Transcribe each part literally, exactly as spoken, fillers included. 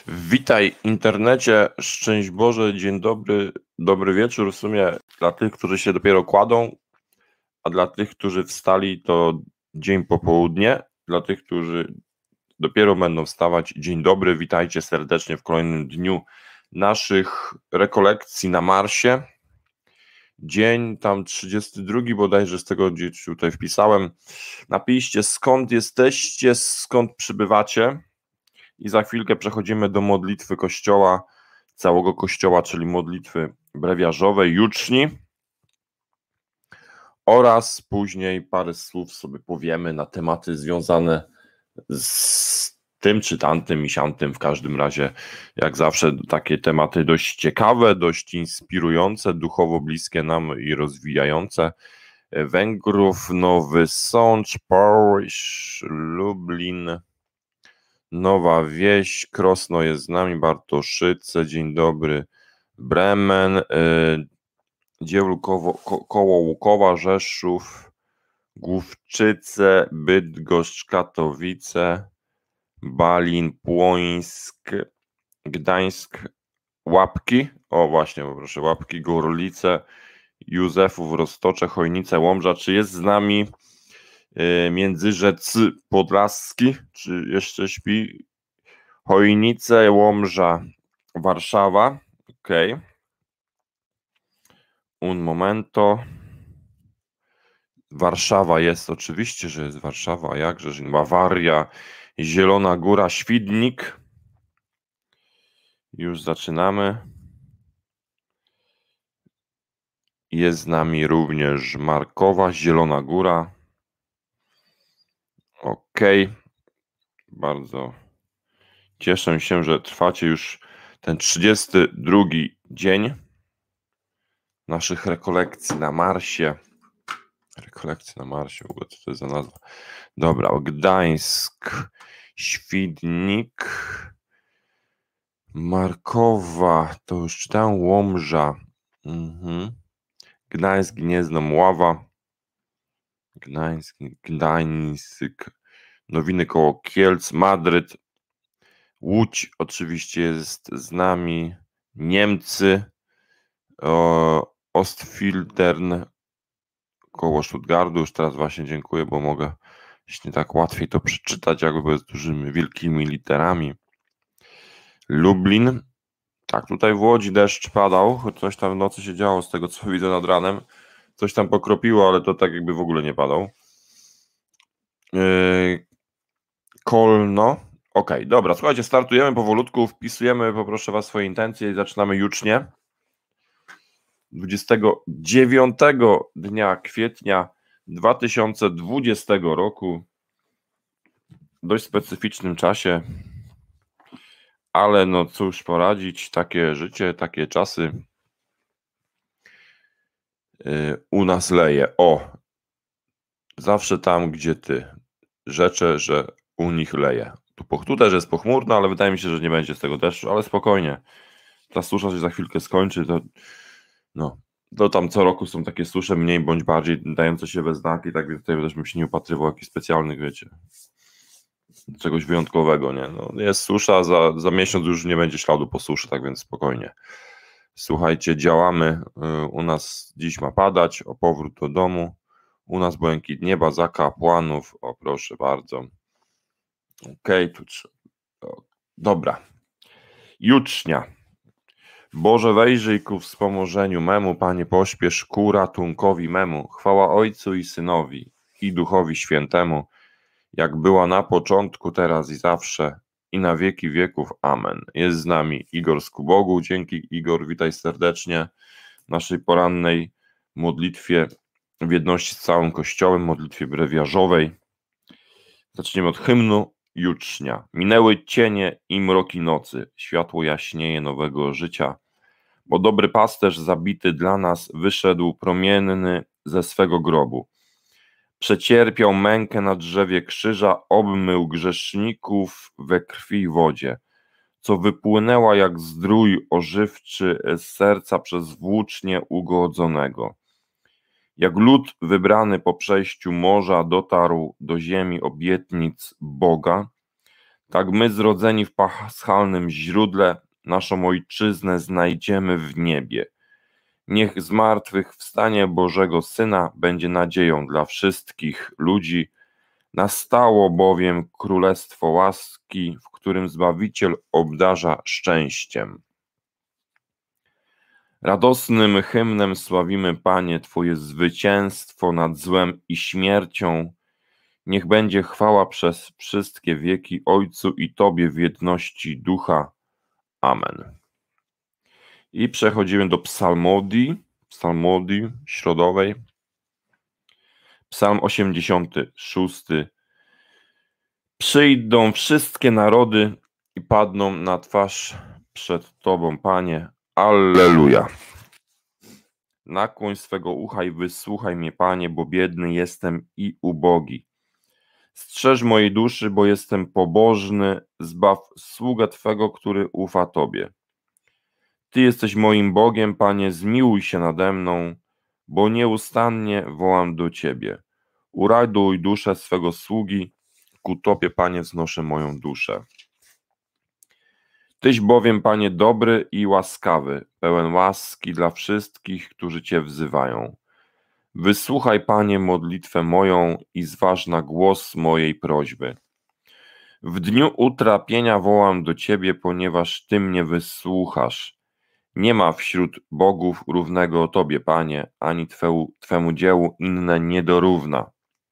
Witaj internecie, szczęść Boże, dzień dobry, dobry wieczór w sumie dla tych, którzy się dopiero kładą, a dla tych, którzy wstali to dzień popołudnie, dla tych, którzy dopiero będą wstawać, dzień dobry, witajcie serdecznie w kolejnym dniu naszych rekolekcji na Marsie. Dzień tam trzydziesty drugi bodajże, z tego gdzieś tutaj wpisałem. Napiszcie skąd jesteście, skąd przybywacie. I za chwilkę przechodzimy do modlitwy Kościoła, całego Kościoła, czyli modlitwy brewiarzowej, juczni. Oraz później parę słów sobie powiemy na tematy związane z tym czy tamtym i siamtym. W każdym razie, jak zawsze, takie tematy dość ciekawe, dość inspirujące, duchowo bliskie nam i rozwijające. Węgrów, Nowy Sącz, Polish, Lublin, Nowa Wieś, Krosno jest z nami, Bartoszyce, dzień dobry, Bremen, yy, Dziełkowo, ko, koło Łukowa, Rzeszów, Główczyce, Bydgoszcz, Katowice, Balin, Płońsk, Gdańsk, Łapki, o właśnie, proszę, Łapki, Gorlice, Józefów, Roztocze, Chojnice, Łomża. Czy jest z nami yy, Międzyrzec Podlaski, czy jeszcze śpi? Chojnice, Łomża, Warszawa, ok. Un momento. Warszawa jest, oczywiście, że jest Warszawa, a jakże, Bawaria, Zielona Góra, Świdnik. Już zaczynamy. Jest z nami również Markowa, Zielona Góra. Ok. Bardzo cieszę się, że trwacie już ten trzydziesty drugi dzień naszych rekolekcji na Marsie. Rekolekcje na Marsie, w ogóle co to jest za nazwa? Dobra, Gdańsk, Świdnik, Markowa, to już czytałem, Łomża, mhm. Gdańsk, Gniezno, Mława, Gdańsk, Gdańsk, Nowiny koło Kielc, Madryt, Łódź oczywiście jest z nami, Niemcy, o, Ostfildern, koło Stuttgartu. Już teraz właśnie dziękuję, bo mogę właśnie tak łatwiej to przeczytać, jakby z dużymi, wielkimi literami. Lublin, tak, tutaj w Łodzi deszcz padał, choć coś tam w nocy się działo, z tego co widzę nad ranem. Coś tam pokropiło, ale to tak jakby w ogóle nie padał. Yy, Kolno, ok, dobra, słuchajcie, startujemy powolutku, wpisujemy, poproszę was, swoje intencje i zaczynamy jucznie. dwudziestego dziewiątego dnia kwietnia dwa tysiące dwudziestego roku, w dość specyficznym czasie, ale no cóż poradzić, takie życie, takie czasy. Yy, u nas leje, o, zawsze tam, gdzie ty, rzeczę, że u nich leje. Tu, tu też jest pochmurno, ale wydaje mi się, że nie będzie z tego deszczu, ale spokojnie, ta susza się za chwilkę skończy, to no, to tam co roku są takie susze, mniej bądź bardziej dające się we znaki, tak więc tutaj też bym się nie upatrywał jakichś specjalnych, wiecie, czegoś wyjątkowego, nie? No, jest susza, za, za miesiąc już nie będzie śladu po suszy, tak więc spokojnie. Słuchajcie, działamy, u nas dziś ma padać, o powrót do domu, u nas błękit nieba, za kapłanów, o proszę bardzo. Okej, okay, tu trzeba, dobra. Jucznia. Boże, wejrzyj ku wspomożeniu memu, Panie, pośpiesz ku ratunkowi memu. Chwała Ojcu i Synowi i Duchowi Świętemu, jak była na początku, teraz i zawsze, i na wieki wieków. Amen. Jest z nami Igor z Kubogu. Dzięki, Igor, witaj serdecznie w naszej porannej modlitwie w jedności z całym Kościołem, modlitwie brewiarzowej. Zaczniemy od hymnu jucznia. Minęły cienie i mroki nocy, światło jaśnieje nowego życia, bo dobry pasterz zabity dla nas wyszedł promienny ze swego grobu. Przecierpiał mękę na drzewie krzyża, obmył grzeszników we krwi i wodzie, co wypłynęła jak zdrój ożywczy z serca przez włócznie ugodzonego. Jak lud wybrany po przejściu morza dotarł do ziemi obietnic Boga, Tak my zrodzeni w paschalnym źródle naszą ojczyznę znajdziemy w niebie. Niech zmartwychwstanie Bożego Syna będzie nadzieją dla wszystkich ludzi. Nastało bowiem królestwo łaski, w którym Zbawiciel obdarza szczęściem. Radosnym hymnem sławimy, Panie, Twoje zwycięstwo nad złem i śmiercią. Niech będzie chwała przez wszystkie wieki Ojcu i Tobie w jedności Ducha. Amen. I przechodzimy do psalmodii, psalmodii środowej. Psalm osiemdziesiąty szósty. Przyjdą wszystkie narody i padną na twarz przed Tobą, Panie. Alleluja. Nakłoń swego ucha i wysłuchaj mnie, Panie, bo biedny jestem i ubogi. Strzeż mojej duszy, bo jestem pobożny, zbaw sługę Twego, który ufa Tobie. Ty jesteś moim Bogiem, Panie, zmiłuj się nade mną, bo nieustannie wołam do Ciebie. Uratuj duszę swego sługi, ku Tobie, Panie, wznoszę moją duszę. Tyś bowiem, Panie, dobry i łaskawy, pełen łaski dla wszystkich, którzy Cię wzywają. Wysłuchaj, Panie, modlitwę moją i zważ na głos mojej prośby. W dniu utrapienia wołam do Ciebie, ponieważ Ty mnie wysłuchasz. Nie ma wśród bogów równego Tobie, Panie, ani Twemu, Twemu dziełu inne nie dorówna.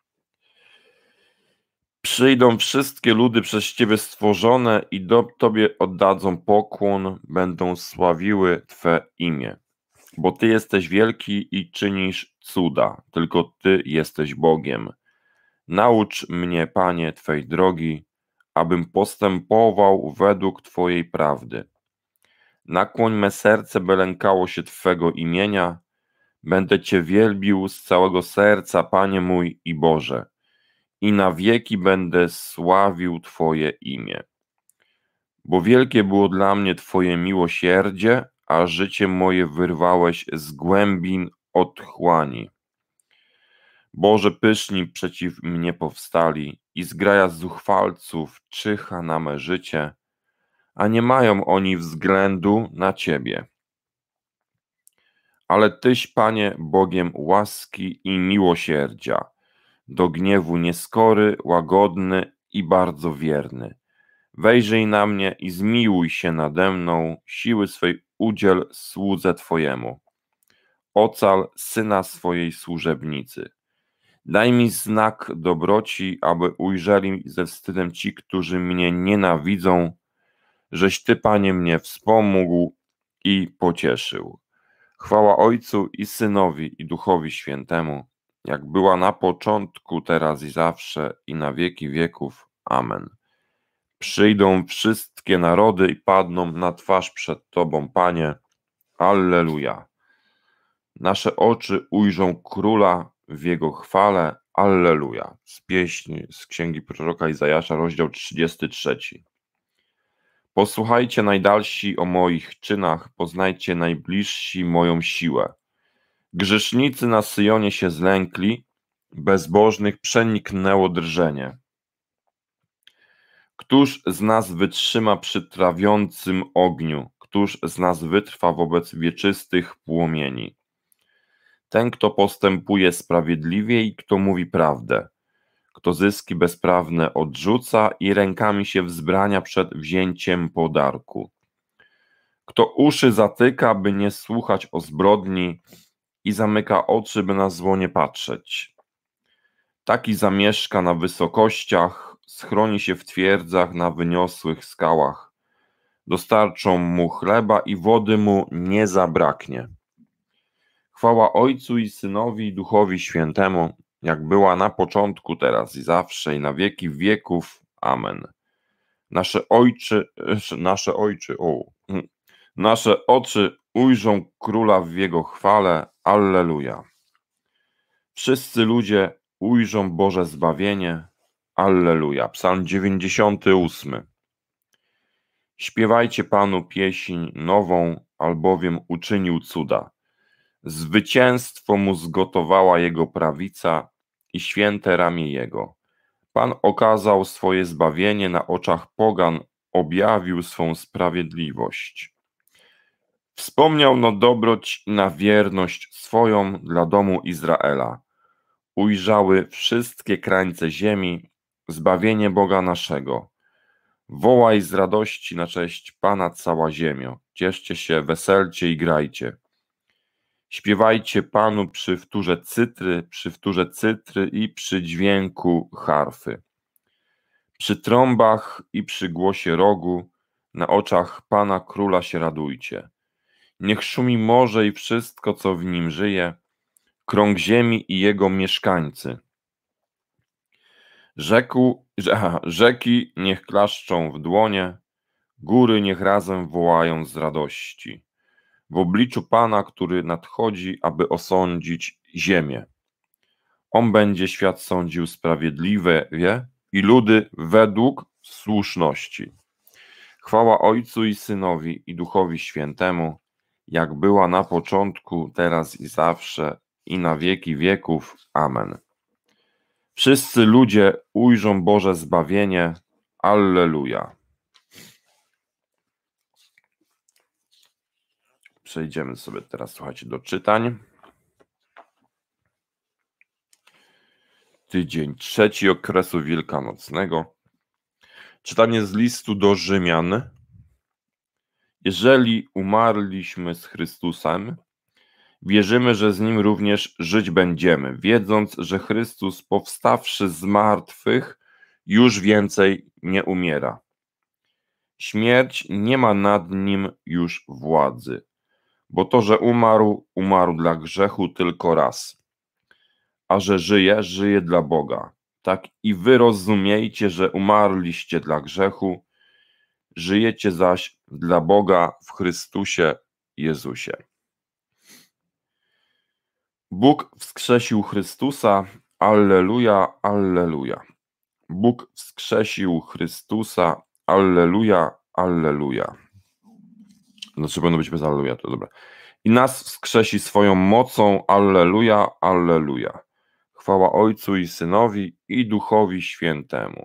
Przyjdą wszystkie ludy przez Ciebie stworzone i do Tobie oddadzą pokłon, będą sławiły Twe imię. Bo Ty jesteś wielki i czynisz cuda, tylko Ty jesteś Bogiem. Naucz mnie, Panie, Twej drogi, abym postępował według Twojej prawdy. Nakłoń me serce, by lękało się Twego imienia. Będę Cię wielbił z całego serca, Panie mój i Boże, i na wieki będę sławił Twoje imię. Bo wielkie było dla mnie Twoje miłosierdzie, a życie moje wyrwałeś z głębin otchłani. Boże, pyszni przeciw mnie powstali i zgraja zuchwalców czyha na me życie, a nie mają oni względu na Ciebie. Ale Tyś, Panie, Bogiem łaski i miłosierdzia, do gniewu nieskory, łagodny i bardzo wierny. Wejrzyj na mnie i zmiłuj się nade mną, siły swej udziel słudze Twojemu. Ocal syna swojej służebnicy. Daj mi znak dobroci, aby ujrzeli ze wstydem ci, którzy mnie nienawidzą, żeś Ty, Panie, mnie wspomógł i pocieszył. Chwała Ojcu i Synowi i Duchowi Świętemu, jak była na początku, teraz i zawsze, i na wieki wieków. Amen. Przyjdą wszystkie narody i padną na twarz przed Tobą, Panie. Alleluja. Nasze oczy ujrzą Króla w Jego chwale. Alleluja. Z pieśni z Księgi Proroka Izajasza, rozdział trzydziesty trzeci. Posłuchajcie najdalsi o moich czynach, poznajcie najbliżsi moją siłę. Grzesznicy na Syjonie się zlękli, bezbożnych przeniknęło drżenie. Któż z nas wytrzyma przy trawiącym ogniu? Któż z nas wytrwa wobec wieczystych płomieni? Ten, kto postępuje sprawiedliwie i kto mówi prawdę, kto zyski bezprawne odrzuca i rękami się wzbrania przed wzięciem podarku, kto uszy zatyka, by nie słuchać o zbrodni i zamyka oczy, by na zło nie patrzeć. Taki zamieszka na wysokościach, schroni się w twierdzach na wyniosłych skałach. Dostarczą mu chleba i wody mu nie zabraknie. Chwała Ojcu i Synowi i Duchowi Świętemu, jak była na początku, teraz i zawsze, i na wieki wieków. Amen. Nasze ojczy, nasze ojczy, o, nasze oczy ujrzą Króla w Jego chwale. Alleluja. Wszyscy ludzie ujrzą Boże zbawienie. Alleluja. Psalm dziewięćdziesiąty ósmy. Śpiewajcie Panu pieśń nową, albowiem uczynił cuda. Zwycięstwo mu zgotowała Jego prawica i święte ramię Jego. Pan okazał swoje zbawienie na oczach pogan, objawił swą sprawiedliwość. Wspomniał na dobroć i na wierność swoją dla domu Izraela. Ujrzały wszystkie krańce ziemi, zbawienie Boga naszego. Wołaj z radości na cześć Pana cała ziemio. Cieszcie się, weselcie i grajcie. Śpiewajcie Panu przy wtórze cytry, przy wtórze cytry i przy dźwięku harfy. Przy trąbach i przy głosie rogu, na oczach Pana Króla się radujcie. Niech szumi morze i wszystko, co w nim żyje, krąg ziemi i jego mieszkańcy. Rzeku, aha, rzeki niech klaszczą w dłonie, góry niech razem wołają z radości. W obliczu Pana, który nadchodzi, aby osądzić ziemię. On będzie świat sądził sprawiedliwie i ludy według słuszności. Chwała Ojcu i Synowi i Duchowi Świętemu, jak była na początku, teraz i zawsze, i na wieki wieków. Amen. Wszyscy ludzie ujrzą Boże zbawienie. Alleluja. Przejdziemy sobie teraz, słuchajcie, do czytań. Tydzień trzeci okresu wielkanocnego. Czytanie z listu do Rzymian. Jeżeli umarliśmy z Chrystusem, wierzymy, że z Nim również żyć będziemy, wiedząc, że Chrystus, powstawszy z martwych, już więcej nie umiera. Śmierć nie ma nad Nim już władzy, bo to, że umarł, umarł dla grzechu tylko raz, a że żyje, żyje dla Boga. Tak i wy rozumiejcie, że umarliście dla grzechu, żyjecie zaś dla Boga w Chrystusie Jezusie. Bóg wskrzesił Chrystusa, alleluja, alleluja. Bóg wskrzesił Chrystusa, alleluja, alleluja. Znaczy powinno być bez alleluja, to dobra. I nas wskrzesi swoją mocą, alleluja, alleluja. Chwała Ojcu i Synowi i Duchowi Świętemu.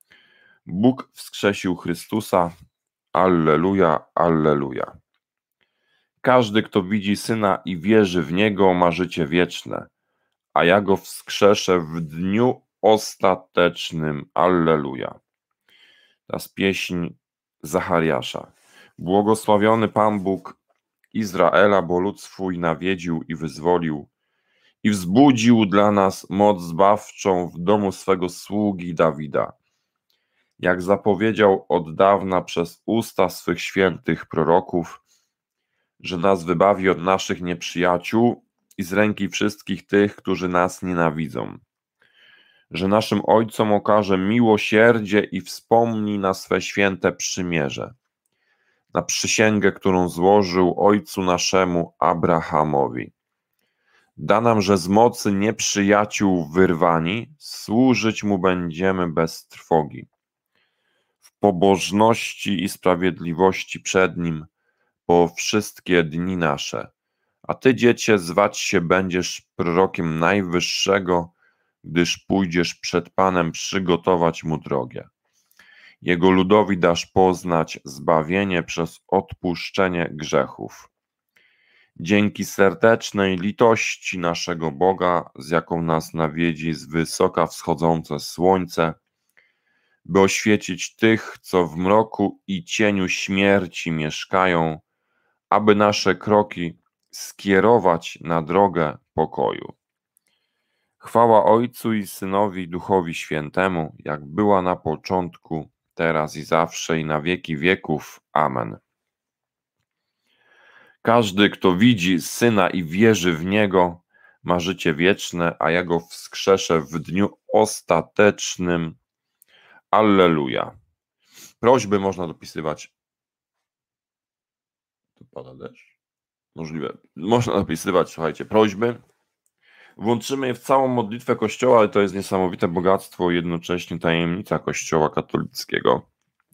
Bóg wskrzesił Chrystusa, alleluja, alleluja. Każdy, kto widzi Syna i wierzy w Niego, ma życie wieczne, a ja Go wskrzeszę w dniu ostatecznym. Alleluja. Teraz pieśń Zachariasza. Błogosławiony Pan Bóg Izraela, bo lud swój nawiedził i wyzwolił i wzbudził dla nas moc zbawczą w domu swego sługi Dawida. Jak zapowiedział od dawna przez usta swych świętych proroków, że nas wybawi od naszych nieprzyjaciół i z ręki wszystkich tych, którzy nas nienawidzą. Że naszym ojcom okaże miłosierdzie i wspomni na swe święte przymierze, na przysięgę, którą złożył ojcu naszemu Abrahamowi. Da nam, że z mocy nieprzyjaciół wyrwani, służyć mu będziemy bez trwogi. W pobożności i sprawiedliwości przed nim po wszystkie dni nasze. A ty, dziecię, zwać się będziesz prorokiem Najwyższego, gdyż pójdziesz przed Panem przygotować mu drogę. Jego ludowi dasz poznać zbawienie przez odpuszczenie grzechów. Dzięki serdecznej litości naszego Boga, z jaką nas nawiedzi z wysoka wschodzące słońce, by oświecić tych, co w mroku i cieniu śmierci mieszkają, aby nasze kroki skierować na drogę pokoju. Chwała Ojcu i Synowi i Duchowi Świętemu, jak była na początku, teraz i zawsze i na wieki wieków. Amen. Każdy, kto widzi Syna i wierzy w Niego, ma życie wieczne, a ja Go wskrzeszę w dniu ostatecznym. Alleluja. Prośby można dopisywać. Tu pada deszcz? Możliwe. Można dopisywać, słuchajcie, prośby. Włączymy je w całą modlitwę Kościoła, ale to jest niesamowite bogactwo, jednocześnie tajemnica Kościoła katolickiego.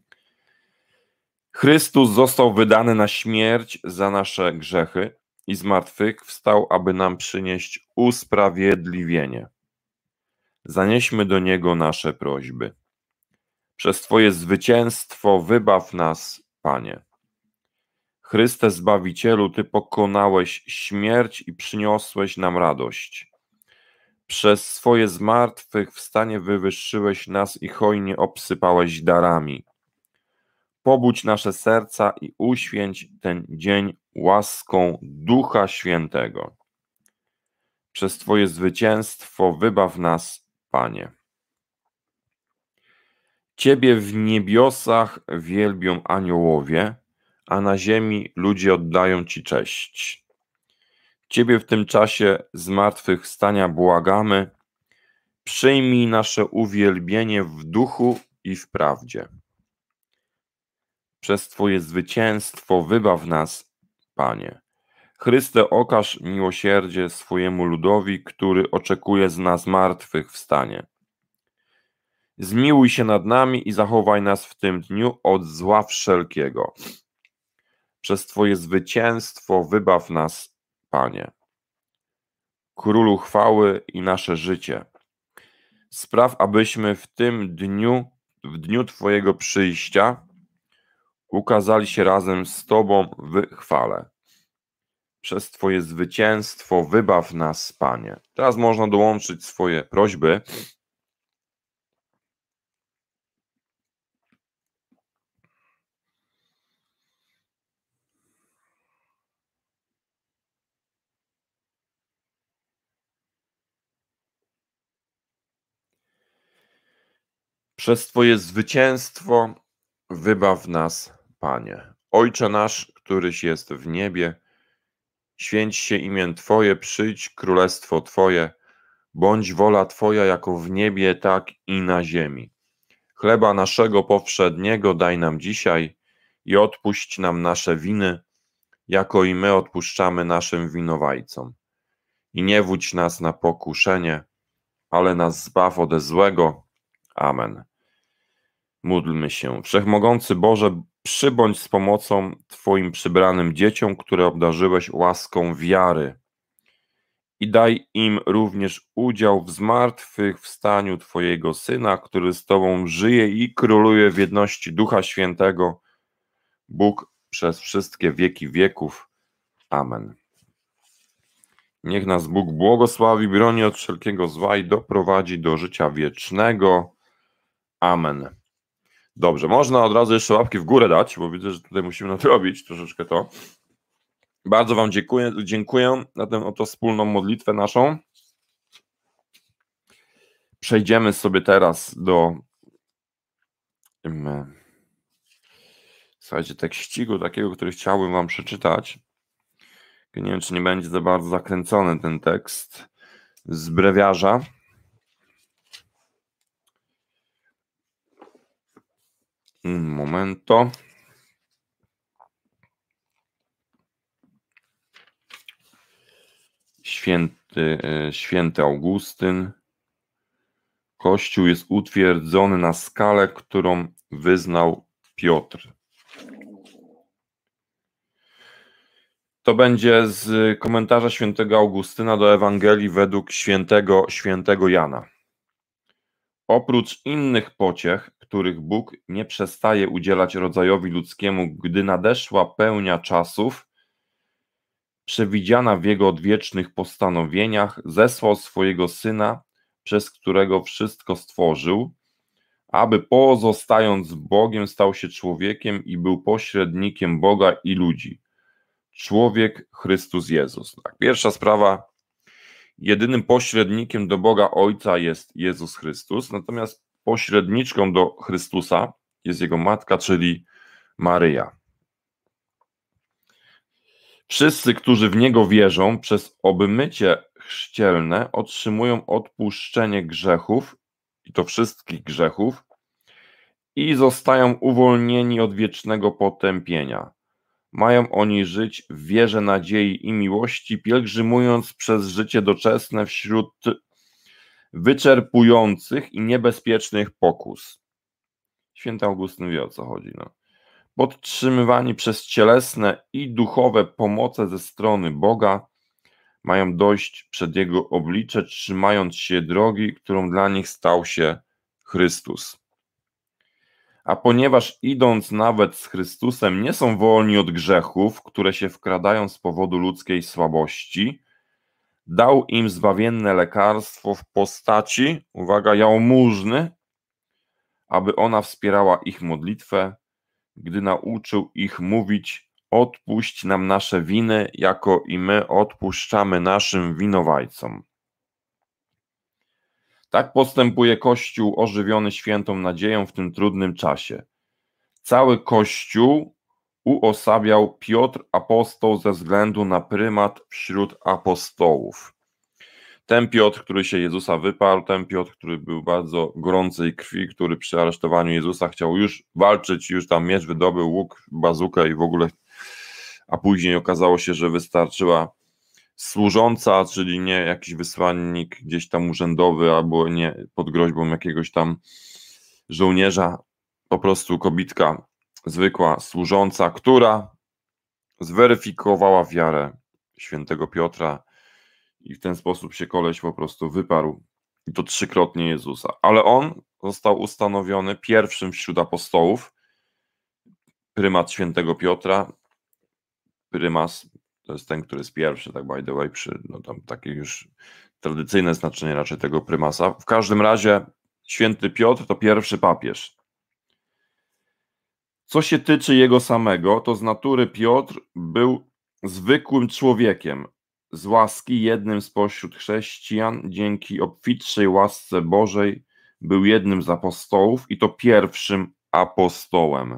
Chrystus został wydany na śmierć za nasze grzechy i zmartwychwstał, aby nam przynieść usprawiedliwienie. Zanieśmy do Niego nasze prośby. Przez Twoje zwycięstwo wybaw nas, Panie. Chryste Zbawicielu, Ty pokonałeś śmierć i przyniosłeś nam radość. Przez swoje zmartwychwstanie wywyższyłeś nas i hojnie obsypałeś darami. Pobudź nasze serca i uświęć ten dzień łaską Ducha Świętego. Przez Twoje zwycięstwo wybaw nas, Panie. Ciebie w niebiosach wielbią aniołowie, a na ziemi ludzie oddają Ci cześć. Ciebie w tym czasie zmartwychwstania błagamy, przyjmij nasze uwielbienie w duchu i w prawdzie. Przez Twoje zwycięstwo wybaw nas, Panie. Chryste, okaż miłosierdzie swojemu ludowi, który oczekuje z nas zmartwychwstanie. Zmiłuj się nad nami i zachowaj nas w tym dniu od zła wszelkiego. Przez Twoje zwycięstwo wybaw nas, Panie. Królu chwały i nasze życie. Spraw, abyśmy w tym dniu, w dniu Twojego przyjścia, ukazali się razem z Tobą w chwale. Przez Twoje zwycięstwo wybaw nas, Panie. Teraz można dołączyć swoje prośby. Przez Twoje zwycięstwo wybaw nas, Panie. Ojcze nasz, któryś jest w niebie, święć się imię Twoje, przyjdź królestwo Twoje, bądź wola Twoja jako w niebie, tak i na ziemi. Chleba naszego powszedniego daj nam dzisiaj i odpuść nam nasze winy, jako i my odpuszczamy naszym winowajcom. I nie wódź nas na pokuszenie, ale nas zbaw ode złego. Amen. Módlmy się. Wszechmogący Boże, przybądź z pomocą Twoim przybranym dzieciom, które obdarzyłeś łaską wiary. I daj im również udział w zmartwychwstaniu Twojego Syna, który z Tobą żyje i króluje w jedności Ducha Świętego, Bóg przez wszystkie wieki wieków. Amen. Niech nas Bóg błogosławi, broni od wszelkiego zła i doprowadzi do życia wiecznego. Amen. Dobrze, można od razu jeszcze łapki w górę dać, bo widzę, że tutaj musimy nadrobić troszeczkę to. Bardzo Wam dziękuję, dziękuję za tę oto wspólną modlitwę naszą. Przejdziemy sobie teraz do słuchajcie, tekściku takiego, który chciałbym Wam przeczytać. Nie wiem, czy nie będzie za bardzo zakręcony ten tekst z brewiarza. Momento. Święty, święty Augustyn. Kościół jest utwierdzony na skalę, którą wyznał Piotr. To będzie z komentarza świętego Augustyna do Ewangelii według świętego, świętego Jana. Oprócz innych pociech, których Bóg nie przestaje udzielać rodzajowi ludzkiemu, gdy nadeszła pełnia czasów, przewidziana w Jego odwiecznych postanowieniach, zesłał swojego Syna, przez którego wszystko stworzył, aby pozostając Bogiem stał się człowiekiem i był pośrednikiem Boga i ludzi. Człowiek Chrystus Jezus. Tak, pierwsza sprawa, jedynym pośrednikiem do Boga Ojca jest Jezus Chrystus, natomiast pośredniczką do Chrystusa jest Jego matka, czyli Maryja. Wszyscy, którzy w Niego wierzą, przez obmycie chrzcielne otrzymują odpuszczenie grzechów, i to wszystkich grzechów, i zostają uwolnieni od wiecznego potępienia. Mają oni żyć w wierze, nadziei i miłości, pielgrzymując przez życie doczesne wśród wyczerpujących i niebezpiecznych pokus. Święty Augustyn wie, o co chodzi. No. Podtrzymywani przez cielesne i duchowe pomoce ze strony Boga, mają dojść przed Jego oblicze, trzymając się drogi, którą dla nich stał się Chrystus. A ponieważ idąc nawet z Chrystusem nie są wolni od grzechów, które się wkradają z powodu ludzkiej słabości, dał im zbawienne lekarstwo w postaci, uwaga, jałmużny, aby ona wspierała ich modlitwę, gdy nauczył ich mówić: odpuść nam nasze winy, jako i my odpuszczamy naszym winowajcom. Tak postępuje Kościół ożywiony świętą nadzieją w tym trudnym czasie. Cały Kościół uosabiał Piotr apostoł ze względu na prymat wśród apostołów. Ten Piotr, który się Jezusa wyparł, ten Piotr, który był bardzo gorącej krwi, który przy aresztowaniu Jezusa chciał już walczyć, już tam miecz wydobył, łuk, bazukę i w ogóle, a później okazało się, że wystarczyła służąca, czyli nie jakiś wysłannik gdzieś tam urzędowy albo nie pod groźbą jakiegoś tam żołnierza, po prostu kobitka zwykła, służąca, która zweryfikowała wiarę świętego Piotra i w ten sposób się koleś po prostu wyparł i to trzykrotnie Jezusa. Ale on został ustanowiony pierwszym wśród apostołów, prymat świętego Piotra. Prymas to jest ten, który jest pierwszy, tak by the way, przy, no tam takie już tradycyjne znaczenie raczej tego prymasa. W każdym razie święty Piotr to pierwszy papież. Co się tyczy jego samego, to z natury Piotr był zwykłym człowiekiem, z łaski jednym spośród chrześcijan, dzięki obfitszej łasce Bożej był jednym z apostołów i to pierwszym apostołem.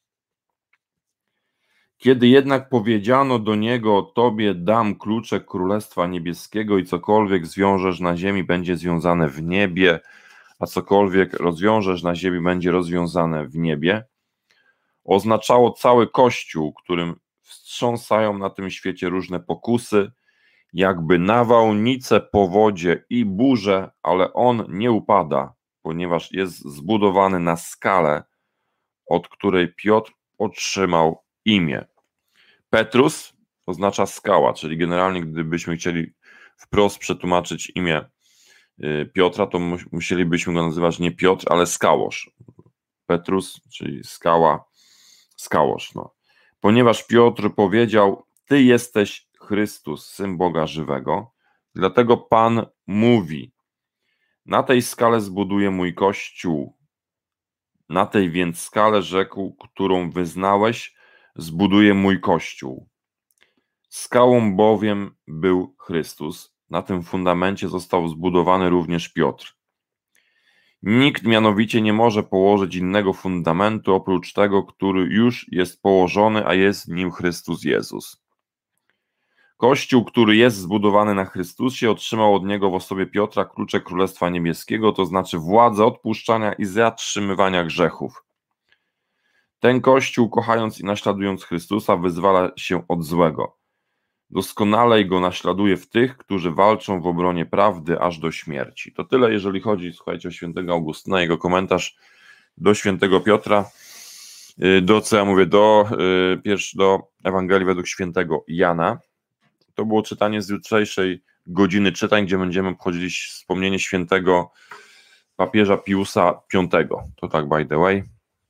Kiedy jednak powiedziano do niego: Tobie dam klucze Królestwa Niebieskiego i cokolwiek zwiążesz na ziemi, będzie związane w niebie, a cokolwiek rozwiążesz na ziemi, będzie rozwiązane w niebie, oznaczało cały Kościół, którym wstrząsają na tym świecie różne pokusy, jakby nawałnice, powodzie i burze, ale on nie upada, ponieważ jest zbudowany na skalę, od której Piotr otrzymał imię. Petrus oznacza skała, czyli generalnie gdybyśmy chcieli wprost przetłumaczyć imię Piotra, to musielibyśmy go nazywać nie Piotr, ale Skałosz. Petrus, czyli skała, Skałosz. No. Ponieważ Piotr powiedział: Ty jesteś Chrystus, Syn Boga żywego, dlatego Pan mówi: na tej skale zbuduję mój Kościół, na tej więc skale, rzekł, którą wyznałeś, zbuduję mój Kościół. Skałą bowiem był Chrystus, na tym fundamencie został zbudowany również Piotr. Nikt mianowicie nie może położyć innego fundamentu oprócz tego, który już jest położony, a jest nim Chrystus Jezus. Kościół, który jest zbudowany na Chrystusie, otrzymał od Niego w osobie Piotra klucze Królestwa Niebieskiego, to znaczy władzę odpuszczania i zatrzymywania grzechów. Ten Kościół, kochając i naśladując Chrystusa, wyzwala się od złego. Doskonale go naśladuje w tych, którzy walczą w obronie prawdy aż do śmierci. To tyle, jeżeli chodzi, słuchajcie, o świętego Augustyna, jego komentarz do świętego Piotra, do, co ja mówię, do, pierwszy, do Ewangelii według świętego Jana. To było czytanie z jutrzejszej godziny czytań, gdzie będziemy obchodzili wspomnienie świętego papieża Piusa piątego. To tak by the way.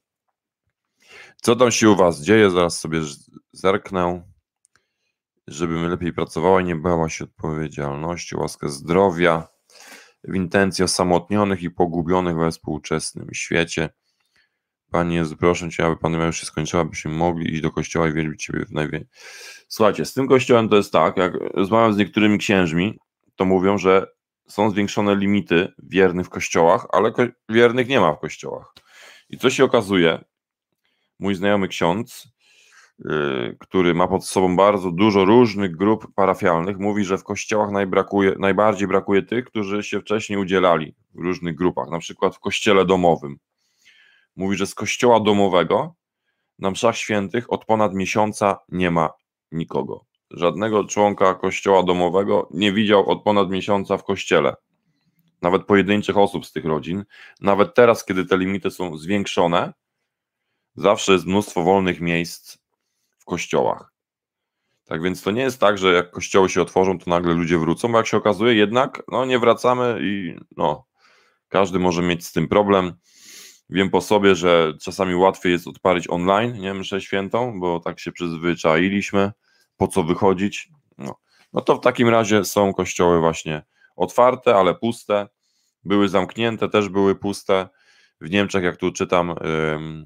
Co tam się u was dzieje? Zaraz sobie zerknę, żebym lepiej pracowała i nie bała się odpowiedzialności, łaskę zdrowia, w intencji osamotnionych i pogubionych we współczesnym świecie. Panie Jezu, proszę Cię, aby Pan już się skończyła, byśmy mogli iść do kościoła i wielbić Ciebie w największym. Słuchajcie, z tym kościołem to jest tak, jak rozmawiam z niektórymi księżmi, to mówią, że są zwiększone limity wiernych w kościołach, ale ko- wiernych nie ma w kościołach. I co się okazuje, mój znajomy ksiądz, yy, który ma pod sobą bardzo dużo różnych grup parafialnych, mówi, że w kościołach najbrakuje, najbardziej brakuje tych, którzy się wcześniej udzielali w różnych grupach, na przykład w kościele domowym. Mówi, że z kościoła domowego na mszach świętych od ponad miesiąca nie ma nikogo. Żadnego członka kościoła domowego nie widział od ponad miesiąca w kościele. Nawet pojedynczych osób z tych rodzin. Nawet teraz, kiedy te limity są zwiększone, zawsze jest mnóstwo wolnych miejsc w kościołach. Tak więc to nie jest tak, że jak kościoły się otworzą, to nagle ludzie wrócą, bo jak się okazuje jednak, no nie wracamy i no, każdy może mieć z tym problem. Wiem po sobie, że czasami łatwiej jest odpalić online, nie, mszę świętą, bo tak się przyzwyczailiśmy, po co wychodzić. No, no to w takim razie są kościoły właśnie otwarte, ale puste. Były zamknięte, też były puste. W Niemczech, jak tu czytam, ym,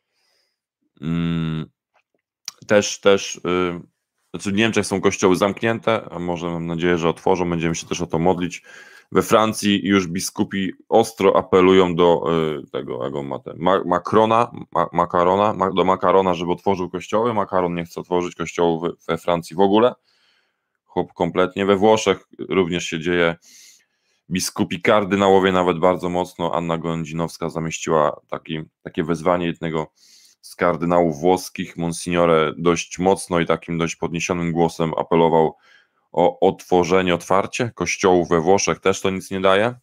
ym, też, też, ym, znaczy w Niemczech są kościoły zamknięte, a może mam nadzieję, że otworzą, będziemy się też o to modlić. We Francji już biskupi ostro apelują do y, tego, jak on ma ten, Ma, Macrona, Ma, Macarona, Ma, do Macarona, żeby otworzył kościoły. Macron nie chce otworzyć kościołów we, we Francji w ogóle. Chłop kompletnie. We Włoszech również się dzieje. Biskupi kardynałowie nawet bardzo mocno. Anna Gądzinowska zamieściła taki, takie wezwanie jednego z kardynałów włoskich. Monsignore dość mocno i takim dość podniesionym głosem apelował o otworzenie, otwarcie kościołów we Włoszech. Też to nic nie daje.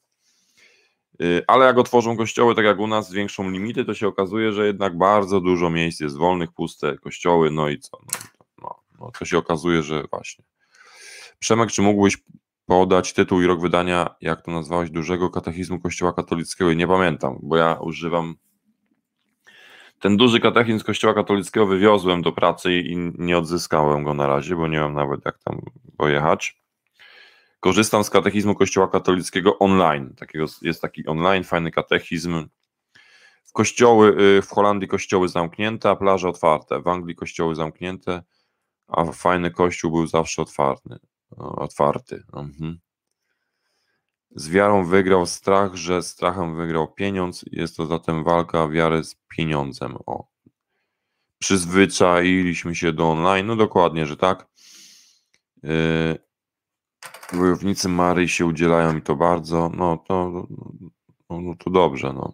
Ale jak otworzą kościoły, tak jak u nas, zwiększą limity, to się okazuje, że jednak bardzo dużo miejsc jest wolnych, puste kościoły, no i co? No, no, no to się okazuje, że właśnie. Przemek, czy mógłbyś podać tytuł i rok wydania, jak to nazwałeś, dużego katechizmu Kościoła katolickiego? Nie pamiętam, bo ja używam... Ten duży katechizm Kościoła katolickiego wywiozłem do pracy i nie odzyskałem go na razie, bo nie mam nawet jak tam pojechać. Korzystam z katechizmu Kościoła katolickiego online. Takiego, jest taki online, fajny katechizm. W kościoły, w Holandii kościoły zamknięte, a plaże otwarte. W Anglii kościoły zamknięte, a fajny kościół był zawsze otwarty. otwarty. Mhm. Z wiarą wygrał strach, że strachem wygrał pieniądz. Jest to zatem walka wiary z pieniądzem. O. Przyzwyczailiśmy się do online. No dokładnie, że tak. Yy, wojownicy Maryi się udzielają i to bardzo. No to, no, no to dobrze. No.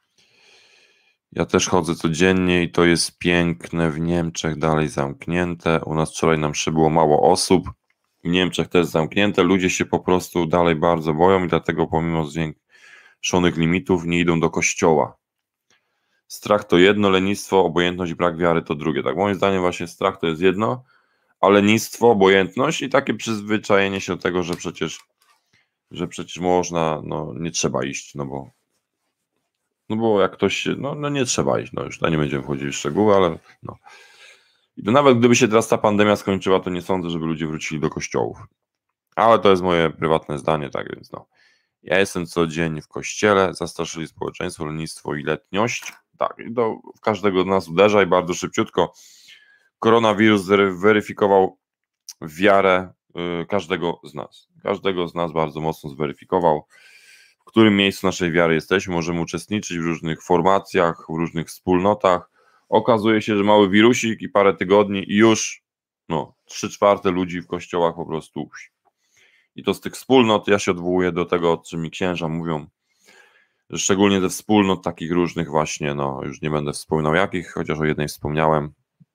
Ja też chodzę codziennie i to jest piękne. W Niemczech dalej zamknięte. U nas wczoraj na mszy było mało osób. W Niemczech też zamknięte. Ludzie się po prostu dalej bardzo boją i dlatego pomimo zwiększonych limitów nie idą do kościoła. Strach to jedno, lenistwo, obojętność, brak wiary to drugie. Tak, moim zdaniem właśnie strach to jest jedno, a lenistwo, obojętność i takie przyzwyczajenie się do tego, że przecież, że przecież można, no nie trzeba iść, no bo no bo jak ktoś się, no, no nie trzeba iść, no już tutaj nie będziemy wchodzić w szczegóły, ale no. I to nawet gdyby się teraz ta pandemia skończyła, to nie sądzę, żeby ludzie wrócili do kościołów. Ale to jest moje prywatne zdanie, tak więc no. Ja jestem co dzień w kościele, zastraszyli społeczeństwo, lenistwo i letniość. Tak, i to w każdego z nas uderza i bardzo szybciutko. Koronawirus weryfikował wiarę y, każdego z nas. Każdego z nas bardzo mocno zweryfikował, w którym miejscu naszej wiary jesteśmy. Możemy uczestniczyć w różnych formacjach, w różnych wspólnotach. Okazuje się, że mały wirusik i parę tygodni i już no, trzy czwarte ludzi w kościołach po prostu. I to z tych wspólnot, ja się odwołuję do tego, o czym mi księża mówią, że szczególnie ze wspólnot takich różnych właśnie, no już nie będę wspominał jakich, chociaż o jednej wspomniałem,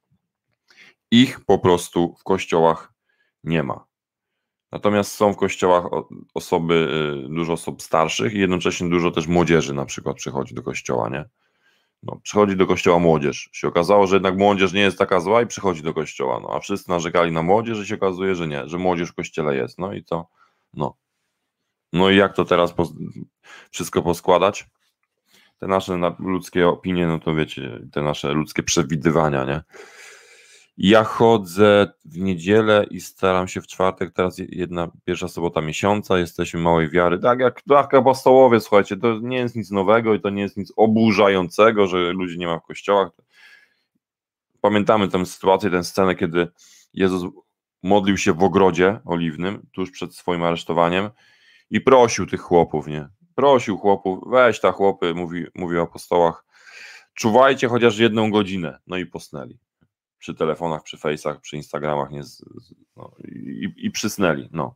ich po prostu w kościołach nie ma. Natomiast są w kościołach osoby, dużo osób starszych i jednocześnie dużo też młodzieży na przykład przychodzi do kościoła, nie? No, przychodzi do kościoła młodzież. Się okazało, że jednak młodzież nie jest taka zła i przychodzi do kościoła, no a wszyscy narzekali na młodzież i się okazuje, że nie, że młodzież w kościele jest, no i to, no. No i jak to teraz po, wszystko poskładać? Te nasze ludzkie opinie, no to wiecie, te nasze ludzkie przewidywania, nie? Ja chodzę w niedzielę i staram się w czwartek, teraz jedna, pierwsza sobota miesiąca, jesteśmy małej wiary, tak jak, jak apostołowie, słuchajcie, to nie jest nic nowego i to nie jest nic oburzającego, że ludzi nie ma w kościołach. Pamiętamy tę sytuację, tę scenę, kiedy Jezus modlił się w ogrodzie oliwnym, tuż przed swoim aresztowaniem i prosił tych chłopów, nie? Prosił chłopów, weź ta chłopy, mówi, mówi o apostołach, czuwajcie chociaż jedną godzinę, no i posnęli. Przy telefonach, przy fejsach, przy Instagramach nie z, no, i, i przysnęli, no.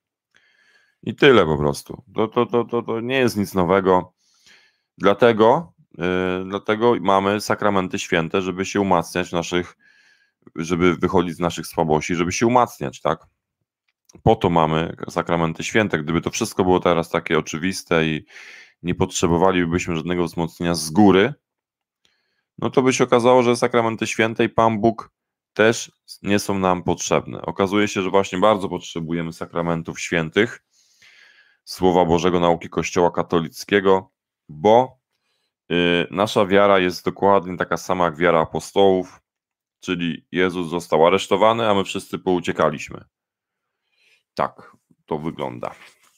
I tyle po prostu. To, to, to, to, to nie jest nic nowego. Dlatego, yy, dlatego mamy sakramenty święte, żeby się umacniać naszych, żeby wychodzić z naszych słabości, żeby się umacniać, tak? Po to mamy sakramenty święte. Gdyby to wszystko było teraz takie oczywiste i nie potrzebowalibyśmy żadnego wzmocnienia z góry, no to by się okazało, że sakramenty święte i Pan Bóg też nie są nam potrzebne. Okazuje się, że właśnie bardzo potrzebujemy sakramentów świętych, Słowa Bożego, nauki Kościoła katolickiego, bo y, nasza wiara jest dokładnie taka sama jak wiara apostołów, czyli Jezus został aresztowany, a my wszyscy pouciekaliśmy. Tak to wygląda.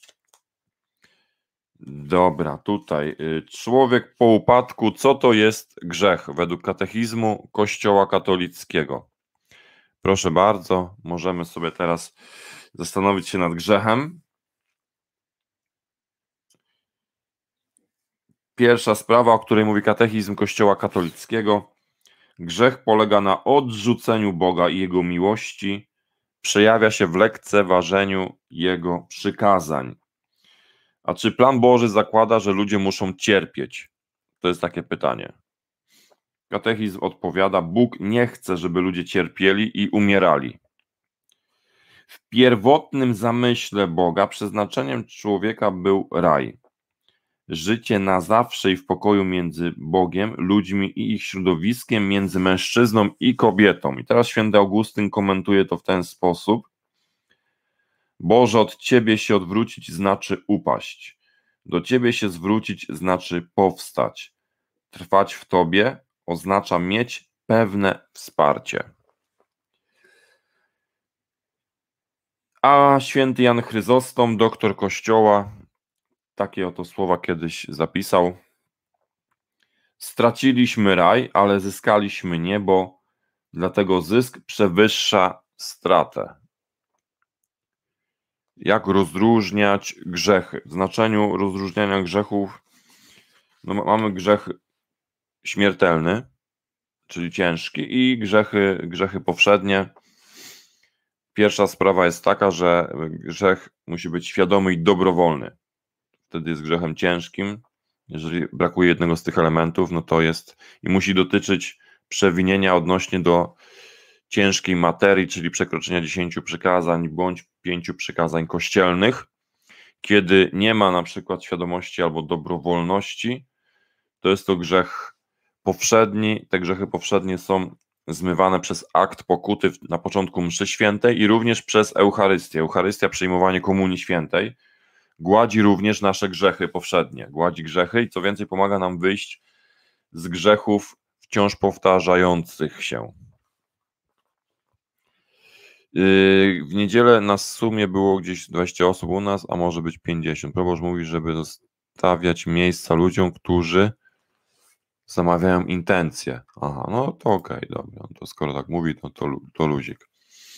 Dobra, tutaj y, człowiek po upadku, co to jest grzech według katechizmu Kościoła katolickiego? Proszę bardzo, możemy sobie teraz zastanowić się nad grzechem. Pierwsza sprawa, o której mówi katechizm Kościoła katolickiego. Grzech polega na odrzuceniu Boga i Jego miłości, przejawia się w lekceważeniu Jego przykazań. A czy plan Boży zakłada, że ludzie muszą cierpieć? To jest takie pytanie. Katechizm odpowiada: Bóg nie chce, żeby ludzie cierpieli i umierali. W pierwotnym zamyśle Boga przeznaczeniem człowieka był raj. Życie na zawsze i w pokoju między Bogiem, ludźmi i ich środowiskiem, między mężczyzną i kobietą. I teraz święty Augustyn komentuje to w ten sposób. Boże, od Ciebie się odwrócić znaczy upaść. Do Ciebie się zwrócić znaczy powstać. Trwać w Tobie oznacza mieć pewne wsparcie. A święty Jan Chryzostom, doktor Kościoła, takie oto słowa kiedyś zapisał. Straciliśmy raj, ale zyskaliśmy niebo, dlatego zysk przewyższa stratę. Jak rozróżniać grzechy? W znaczeniu rozróżniania grzechów no mamy grzech śmiertelny, czyli ciężki, i grzechy, grzechy powszednie. Pierwsza sprawa jest taka, że grzech musi być świadomy i dobrowolny. Wtedy jest grzechem ciężkim. Jeżeli brakuje jednego z tych elementów, no to jest i musi dotyczyć przewinienia odnośnie do ciężkiej materii, czyli przekroczenia dziesięciu przykazań bądź pięciu przykazań kościelnych. Kiedy nie ma na przykład świadomości albo dobrowolności, to jest to grzech powszedni. Te grzechy powszednie są zmywane przez akt pokuty na początku mszy świętej i również przez Eucharystię. Eucharystia, przyjmowanie komunii świętej, gładzi również nasze grzechy powszednie. Gładzi grzechy i co więcej pomaga nam wyjść z grzechów wciąż powtarzających się. W niedzielę na sumie było gdzieś dwadzieścia osób u nas, a może być pięćdziesiąt. Proboszcz mówi, żeby zostawiać miejsca ludziom, którzy zamawiają intencje. Aha, no to okej, okay, dobra. To skoro tak mówi, no to, to luzik.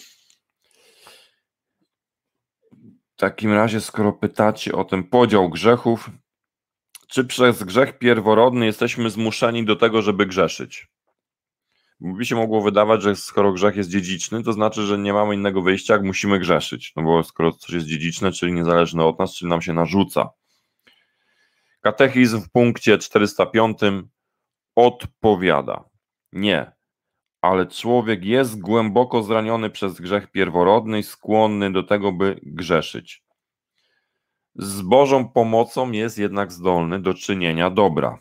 W takim razie, skoro pytacie o ten podział grzechów, czy przez grzech pierworodny jesteśmy zmuszeni do tego, żeby grzeszyć? By się mogło wydawać, że skoro grzech jest dziedziczny, to znaczy, że nie mamy innego wyjścia, jak musimy grzeszyć. No bo skoro coś jest dziedziczne, czyli niezależne od nas, czyli nam się narzuca. Katechizm w punkcie czterysta piątym odpowiada: nie, ale człowiek jest głęboko zraniony przez grzech pierworodny i skłonny do tego, by grzeszyć. Z Bożą pomocą jest jednak zdolny do czynienia dobra.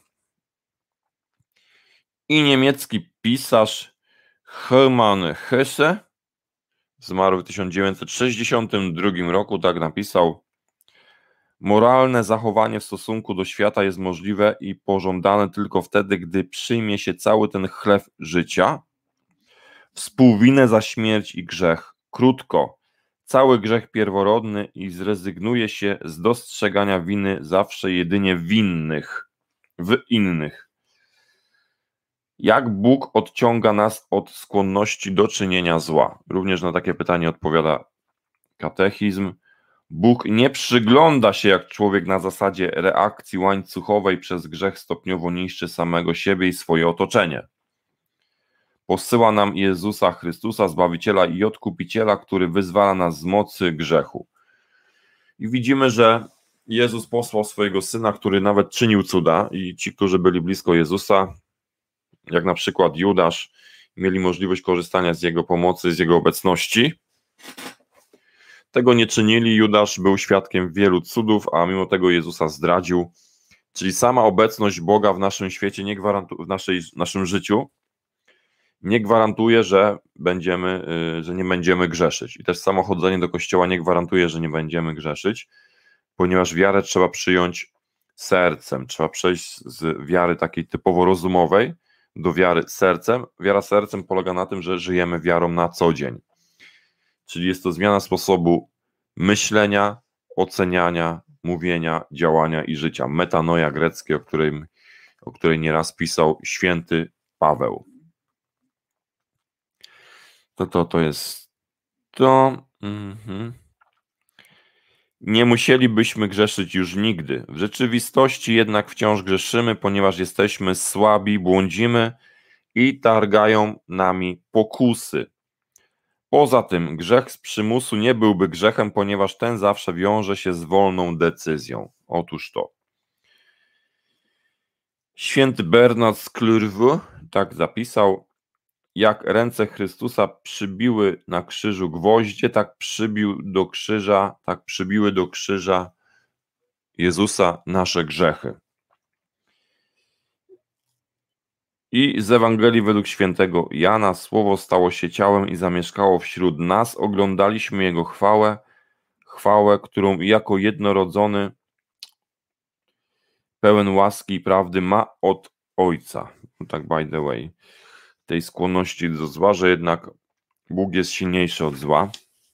I niemiecki pisarz Hermann Hesse zmarł w tysiąc dziewięćset sześćdziesiątym drugim roku, tak napisał: moralne zachowanie w stosunku do świata jest możliwe i pożądane tylko wtedy, gdy przyjmie się cały ten chleb życia, współwinę za śmierć i grzech, krótko, cały grzech pierworodny, i zrezygnuje się z dostrzegania winy zawsze jedynie winnych, w innych. Jak Bóg odciąga nas od skłonności do czynienia zła? Również na takie pytanie odpowiada katechizm. Bóg nie przygląda się, jak człowiek na zasadzie reakcji łańcuchowej przez grzech stopniowo niszczy samego siebie i swoje otoczenie. Posyła nam Jezusa Chrystusa, Zbawiciela i Odkupiciela, który wyzwala nas z mocy grzechu. I widzimy, że Jezus posłał swojego Syna, który nawet czynił cuda, i ci, którzy byli blisko Jezusa, jak na przykład Judasz, mieli możliwość korzystania z Jego pomocy, z Jego obecności. Tego nie czynili. Judasz był świadkiem wielu cudów, a mimo tego Jezusa zdradził. Czyli sama obecność Boga w naszym świecie nie gwarantuje, w naszej, naszym życiu nie gwarantuje, że będziemy, y, że nie będziemy grzeszyć. I też samo chodzenie do kościoła nie gwarantuje, że nie będziemy grzeszyć, ponieważ wiarę trzeba przyjąć sercem. Trzeba przejść z wiary takiej typowo rozumowej do wiary sercem. Wiara sercem polega na tym, że żyjemy wiarą na co dzień. Czyli jest to zmiana sposobu myślenia, oceniania, mówienia, działania i życia. Metanoia greckie, o której, o której nieraz pisał święty Paweł. To to, to jest to. Mhm. Nie musielibyśmy grzeszyć już nigdy. W rzeczywistości jednak wciąż grzeszymy, ponieważ jesteśmy słabi, błądzimy i targają nami pokusy. Poza tym grzech z przymusu nie byłby grzechem, ponieważ ten zawsze wiąże się z wolną decyzją. Otóż to. Święty Bernard z Clairvaux tak zapisał: jak ręce Chrystusa przybiły na krzyżu gwoździe, tak przybił do krzyża, tak przybiły do krzyża Jezusa nasze grzechy. I z Ewangelii według świętego Jana: słowo stało się ciałem i zamieszkało wśród nas, oglądaliśmy Jego chwałę, chwałę, którą jako jednorodzony, pełen łaski i prawdy ma od Ojca. Tak by the way, tej skłonności do zła, że jednak Bóg jest silniejszy od zła.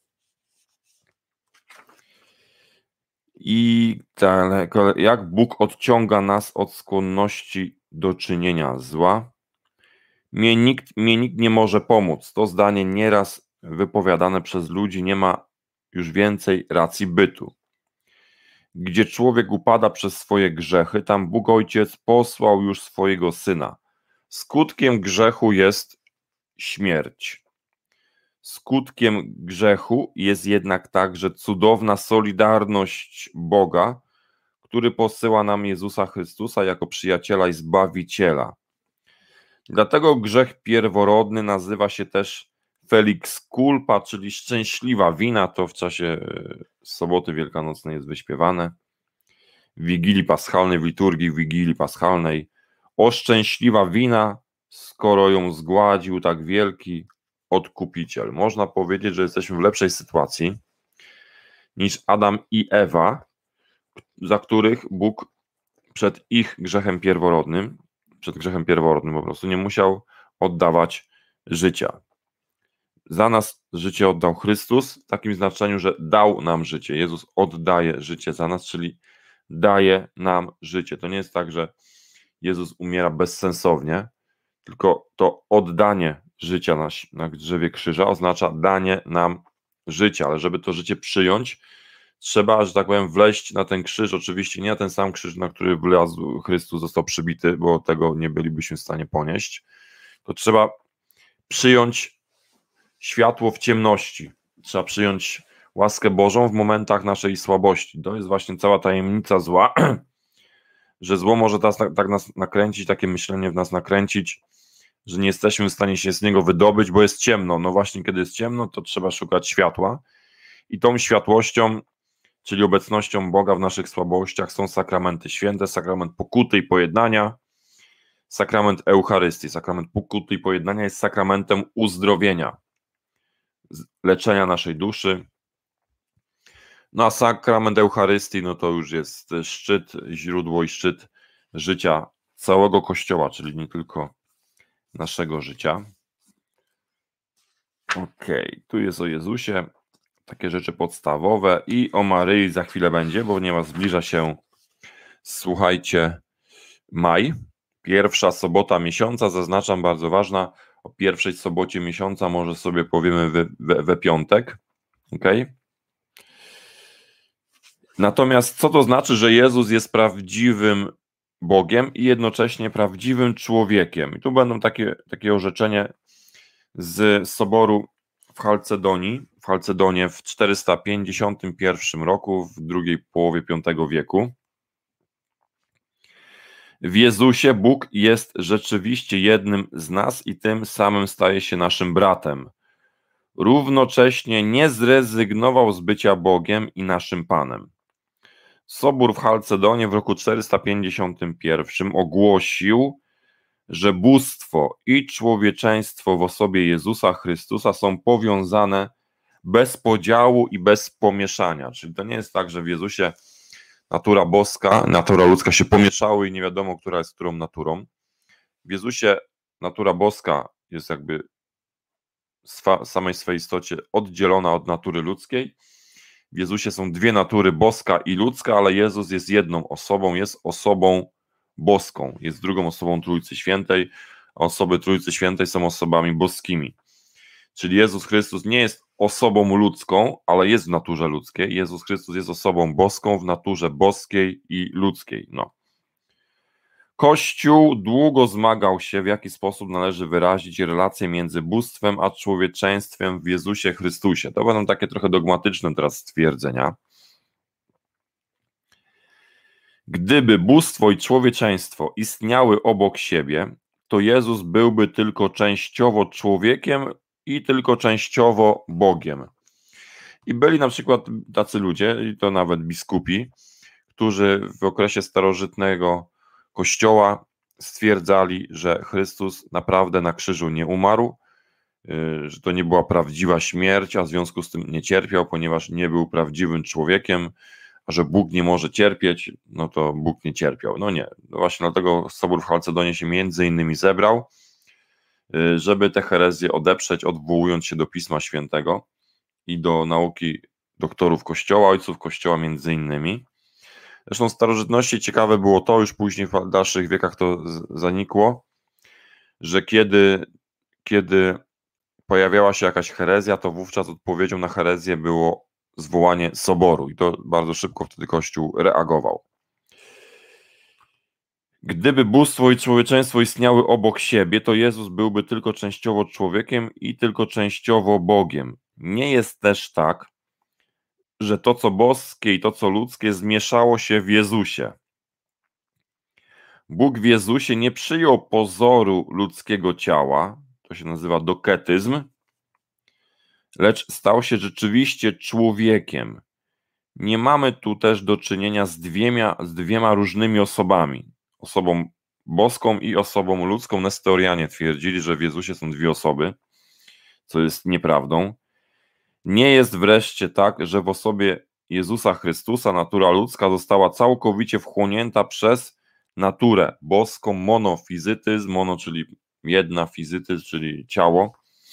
I jak Bóg odciąga nas od skłonności do czynienia zła, mnie nikt, mnie nikt nie może pomóc. To zdanie nieraz wypowiadane przez ludzi nie ma już więcej racji bytu. Gdzie człowiek upada przez swoje grzechy, tam Bóg Ojciec posłał już swojego Syna. Skutkiem grzechu jest śmierć. Skutkiem grzechu jest jednak także cudowna solidarność Boga, który posyła nam Jezusa Chrystusa jako przyjaciela i zbawiciela. Dlatego grzech pierworodny nazywa się też felix culpa, czyli szczęśliwa wina. To w czasie soboty wielkanocnej jest wyśpiewane. W Wigilii Paschalnej, w liturgii Wigilii Paschalnej. O szczęśliwa wina, skoro ją zgładził tak wielki Odkupiciel. Można powiedzieć, że jesteśmy w lepszej sytuacji niż Adam i Ewa, za których Bóg przed ich grzechem pierworodnym, przed grzechem pierworodnym po prostu nie musiał oddawać życia. Za nas życie oddał Chrystus w takim znaczeniu, że dał nam życie. Jezus oddaje życie za nas, czyli daje nam życie. To nie jest tak, że Jezus umiera bezsensownie, tylko to oddanie życia na, na drzewie krzyża oznacza danie nam życia, ale żeby to życie przyjąć, trzeba, że tak powiem, wleźć na ten krzyż, oczywiście nie na ten sam krzyż, na który wlazł Chrystus, został przybity, bo tego nie bylibyśmy w stanie ponieść, to trzeba przyjąć światło w ciemności, trzeba przyjąć łaskę Bożą w momentach naszej słabości. To jest właśnie cała tajemnica zła, że zło może nas, tak nas nakręcić, takie myślenie w nas nakręcić, że nie jesteśmy w stanie się z niego wydobyć, bo jest ciemno. No właśnie, kiedy jest ciemno, to trzeba szukać światła i tą światłością, czyli obecnością Boga w naszych słabościach, są sakramenty święte, sakrament pokuty i pojednania, sakrament Eucharystii. Sakrament pokuty i pojednania jest sakramentem uzdrowienia, leczenia naszej duszy. No a sakrament Eucharystii, no to już jest szczyt, źródło i szczyt życia całego Kościoła, czyli nie tylko naszego życia. Okej, okay. Tu jest o Jezusie, takie rzeczy podstawowe, i o Maryi za chwilę będzie, ponieważ zbliża się, słuchajcie, maj, pierwsza sobota miesiąca, zaznaczam, bardzo ważna, o pierwszej sobocie miesiąca może sobie powiemy we, we, we piątek, okej? Okay? Natomiast co to znaczy, że Jezus jest prawdziwym Bogiem i jednocześnie prawdziwym człowiekiem? I tu będą takie, takie orzeczenie z soboru w Chalcedonii, w Chalcedonie w czterysta pięćdziesiątym pierwszym roku, w drugiej połowie piątego wieku. W Jezusie Bóg jest rzeczywiście jednym z nas i tym samym staje się naszym bratem. Równocześnie nie zrezygnował z bycia Bogiem i naszym Panem. Sobór w Chalcedonie w roku czterysta pięćdziesiątym pierwszym ogłosił, że bóstwo i człowieczeństwo w osobie Jezusa Chrystusa są powiązane bez podziału i bez pomieszania. Czyli to nie jest tak, że w Jezusie natura boska, natura ludzka się pomieszały i nie wiadomo, która jest którą naturą. W Jezusie natura boska jest jakby w samej swej istocie oddzielona od natury ludzkiej. W Jezusie są dwie natury, boska i ludzka, ale Jezus jest jedną osobą, jest osobą boską, jest drugą osobą Trójcy Świętej, a osoby Trójcy Świętej są osobami boskimi. Czyli Jezus Chrystus nie jest osobą ludzką, ale jest w naturze ludzkiej. Jezus Chrystus jest osobą boską w naturze boskiej i ludzkiej. No. Kościół długo zmagał się, w jaki sposób należy wyrazić relację między bóstwem a człowieczeństwem w Jezusie Chrystusie. To będą takie trochę dogmatyczne teraz stwierdzenia. Gdyby bóstwo i człowieczeństwo istniały obok siebie, to Jezus byłby tylko częściowo człowiekiem i tylko częściowo Bogiem. I byli na przykład tacy ludzie, i to nawet biskupi, którzy w okresie starożytnego Kościoła stwierdzali, że Chrystus naprawdę na krzyżu nie umarł, że to nie była prawdziwa śmierć, a w związku z tym nie cierpiał, ponieważ nie był prawdziwym człowiekiem, a że Bóg nie może cierpieć, no to Bóg nie cierpiał. No nie, no właśnie dlatego Sobór w Chalcedonie się między innymi zebrał, żeby tę herezję odeprzeć, odwołując się do Pisma Świętego i do nauki doktorów Kościoła, ojców Kościoła między innymi. Zresztą w starożytności ciekawe było to, już później w dalszych wiekach to zanikło, że kiedy, kiedy pojawiała się jakaś herezja, to wówczas odpowiedzią na herezję było zwołanie soboru i to bardzo szybko wtedy Kościół reagował. Gdyby bóstwo i człowieczeństwo istniały obok siebie, to Jezus byłby tylko częściowo człowiekiem i tylko częściowo Bogiem. Nie jest też tak, że to, co boskie i to, co ludzkie, zmieszało się w Jezusie. Bóg w Jezusie nie przyjął pozoru ludzkiego ciała, to się nazywa doketyzm, lecz stał się rzeczywiście człowiekiem. Nie mamy tu też do czynienia z dwiema, z dwiema różnymi osobami. Osobą boską i osobą ludzką. Nestorianie twierdzili, że w Jezusie są dwie osoby, co jest nieprawdą. Nie jest wreszcie tak, że w osobie Jezusa Chrystusa natura ludzka została całkowicie wchłonięta przez naturę boską, monofizytyzm, mono, czyli jedna, fizytyzm, czyli ciało.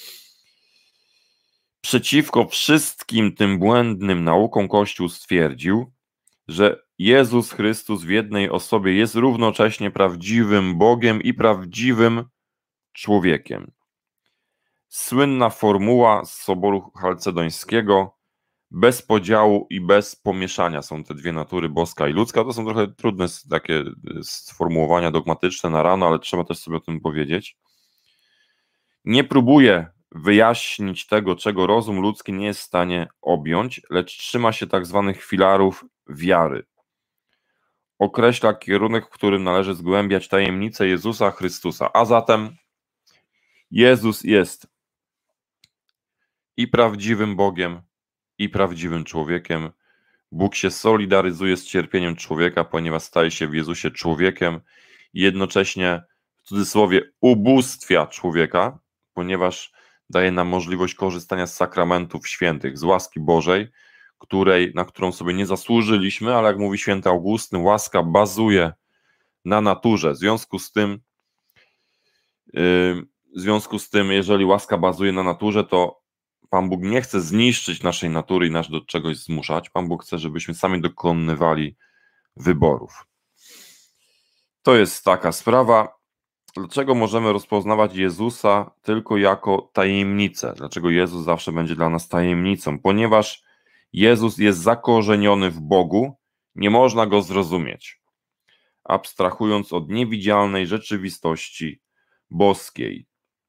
Przeciwko wszystkim tym błędnym naukom Kościół stwierdził, że Jezus Chrystus w jednej osobie jest równocześnie prawdziwym Bogiem i prawdziwym człowiekiem. Słynna formuła z Soboru Chalcedońskiego, bez podziału i bez pomieszania są te dwie natury, boska i ludzka. To są trochę trudne takie sformułowania dogmatyczne na rano, ale trzeba też sobie o tym powiedzieć. Nie próbuję wyjaśnić tego, czego rozum ludzki nie jest w stanie objąć, lecz trzyma się tak zwanych filarów wiary. Określa kierunek, w którym należy zgłębiać tajemnicę Jezusa Chrystusa. A zatem Jezus jest i prawdziwym Bogiem, i prawdziwym człowiekiem. Bóg się solidaryzuje z cierpieniem człowieka, ponieważ staje się w Jezusie człowiekiem i jednocześnie w cudzysłowie ubóstwia człowieka, ponieważ daje nam możliwość korzystania z sakramentów świętych, z łaski Bożej, której, na którą sobie nie zasłużyliśmy, ale jak mówi święty Augustyn, łaska bazuje na naturze. W związku z tym, yy, w związku z tym, jeżeli łaska bazuje na naturze, to Pan Bóg nie chce zniszczyć naszej natury i nas do czegoś zmuszać. Pan Bóg chce, żebyśmy sami dokonywali wyborów. To jest taka sprawa. Dlaczego możemy rozpoznawać Jezusa tylko jako tajemnicę? Dlaczego Jezus zawsze będzie dla nas tajemnicą? Ponieważ Jezus jest zakorzeniony w Bogu, nie można Go zrozumieć, abstrahując od niewidzialnej rzeczywistości boskiej.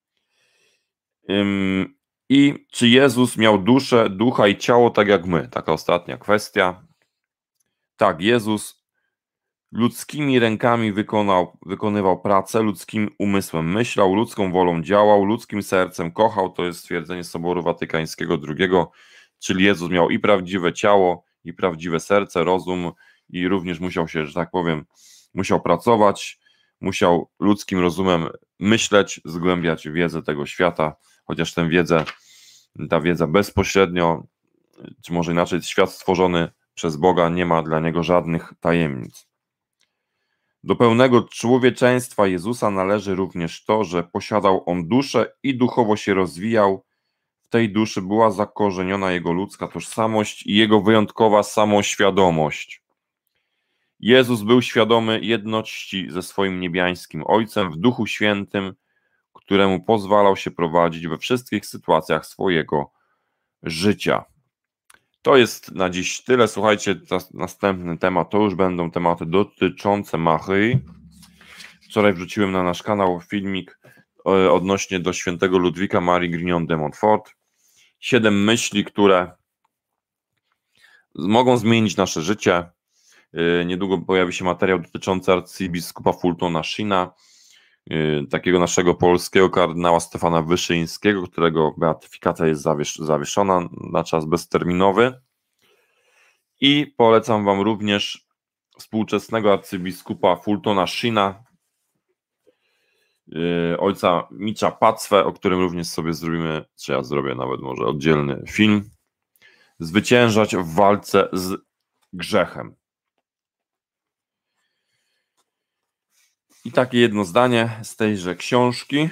Ym, I czy Jezus miał duszę, ducha i ciało tak jak my? Taka ostatnia kwestia. Tak, Jezus ludzkimi rękami wykonał, wykonywał pracę, ludzkim umysłem myślał, ludzką wolą działał, ludzkim sercem kochał. To jest stwierdzenie Soboru Watykańskiego drugiego, czyli Jezus miał i prawdziwe ciało, i prawdziwe serce, rozum i również musiał się, że tak powiem, musiał pracować, musiał ludzkim rozumem myśleć, zgłębiać wiedzę tego świata, chociaż tę wiedzę, ta wiedza bezpośrednio, czy może inaczej, świat stworzony przez Boga nie ma dla niego żadnych tajemnic. Do pełnego człowieczeństwa Jezusa należy również to, że posiadał on duszę i duchowo się rozwijał. W tej duszy była zakorzeniona jego ludzka tożsamość i jego wyjątkowa samoświadomość. Jezus był świadomy jedności ze swoim niebiańskim Ojcem w Duchu Świętym, któremu pozwalał się prowadzić we wszystkich sytuacjach swojego życia. To jest na dziś tyle. Słuchajcie, następny temat to już będą tematy dotyczące Maryi. Wczoraj wrzuciłem na nasz kanał filmik odnośnie do świętego Ludwika Marii Grignon de Montfort. Siedem myśli, które mogą zmienić nasze życie. Niedługo pojawi się materiał dotyczący arcybiskupa Fultona Sheena, takiego naszego polskiego kardynała Stefana Wyszyńskiego, którego beatyfikacja jest zawiesz zawieszona na czas bezterminowy. I polecam wam również współczesnego arcybiskupa Fultona Sheena, ojca Micza Pacwę, o którym również sobie zrobimy, czy ja zrobię nawet może oddzielny film. Zwyciężać w walce z grzechem. I takie jedno zdanie z tejże książki.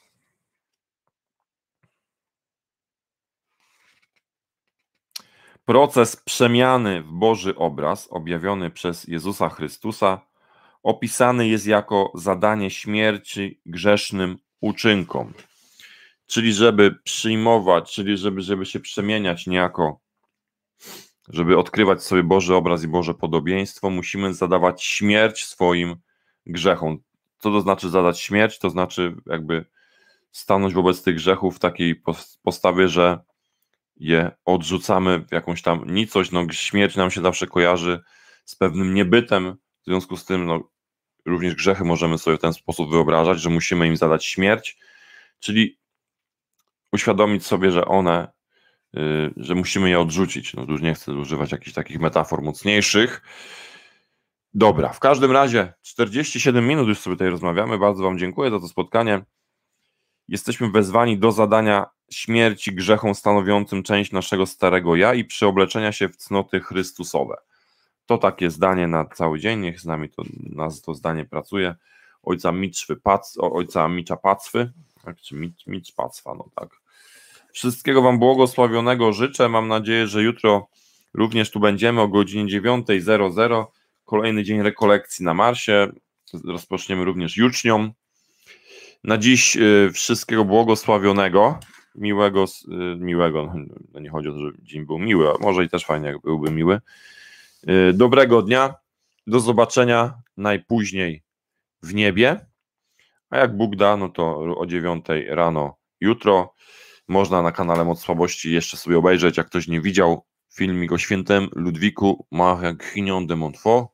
Proces przemiany w Boży obraz objawiony przez Jezusa Chrystusa opisany jest jako zadanie śmierci grzesznym uczynkom. Czyli żeby przyjmować, czyli żeby, żeby się przemieniać niejako, żeby odkrywać sobie Boży obraz i Boże podobieństwo, musimy zadawać śmierć swoim grzechom. Co to znaczy zadać śmierć? To znaczy jakby stanąć wobec tych grzechów w takiej postawie, że je odrzucamy w jakąś tam nicość. No, śmierć nam się zawsze kojarzy z pewnym niebytem, w związku z tym no, również grzechy możemy sobie w ten sposób wyobrażać, że musimy im zadać śmierć, czyli uświadomić sobie, że one, yy, że musimy je odrzucić. No, już nie chcę używać jakichś takich metafor mocniejszych. Dobra, w każdym razie czterdzieści siedem minut już sobie tutaj rozmawiamy. Bardzo wam dziękuję za to spotkanie. Jesteśmy wezwani do zadania śmierci grzechom stanowiącym część naszego starego ja i przeobleczenia się w cnoty Chrystusowe. To takie zdanie na cały dzień, niech z nami to, nas to zdanie pracuje. Ojca Miczwy Pac, ojca Micza Pacwy, tak, czy Micz, Micz Pacwa, no tak. Wszystkiego wam błogosławionego życzę. Mam nadzieję, że jutro również tu będziemy o godzinie dziewiąta zero zero. Kolejny dzień rekolekcji na Marsie. Rozpoczniemy również jucznią. Na dziś y, wszystkiego błogosławionego, miłego, y, miłego, no nie chodzi o to, że dzień był miły, a może i też fajnie, jak byłby miły. Y, dobrego dnia, do zobaczenia najpóźniej w niebie, a jak Bóg da, no to o dziewiątej rano jutro. Można na kanale Moc Słabości jeszcze sobie obejrzeć, jak ktoś nie widział, filmik o świętym Ludwiku Marii Grignon de Montfort.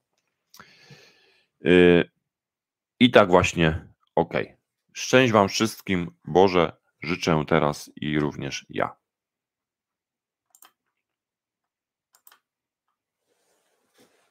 Y, I tak właśnie, okej. Okay. Szczęść wam wszystkim, Boże, życzę teraz i również ja.